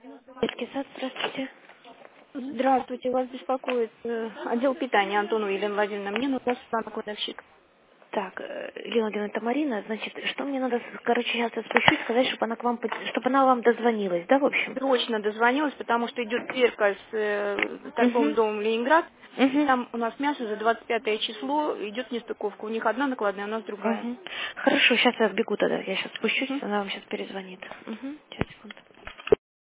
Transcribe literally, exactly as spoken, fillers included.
Детский сад, здравствуйте. Здравствуйте, вас беспокоит э, отдел питания Антону Елена Владимировна. Мне нужна Светлана кладовщик. Так, э, Елена Владимировна, это Марина. Значит, что мне надо, с- короче, сейчас я спущусь, сказать, чтобы она к вам, под- чтобы она вам дозвонилась, да, в общем? Срочно дозвонилась, потому что идет сверка с э, торговым Угу. домом Ленинград. Угу. Там у нас мясо за двадцать пятое число, идет нестыковка. У них одна накладная, а у нас другая. Угу. Хорошо, сейчас я сбегу тогда. Я сейчас спущусь, Мгм. она вам сейчас перезвонит. Угу. Сейчас, секунду.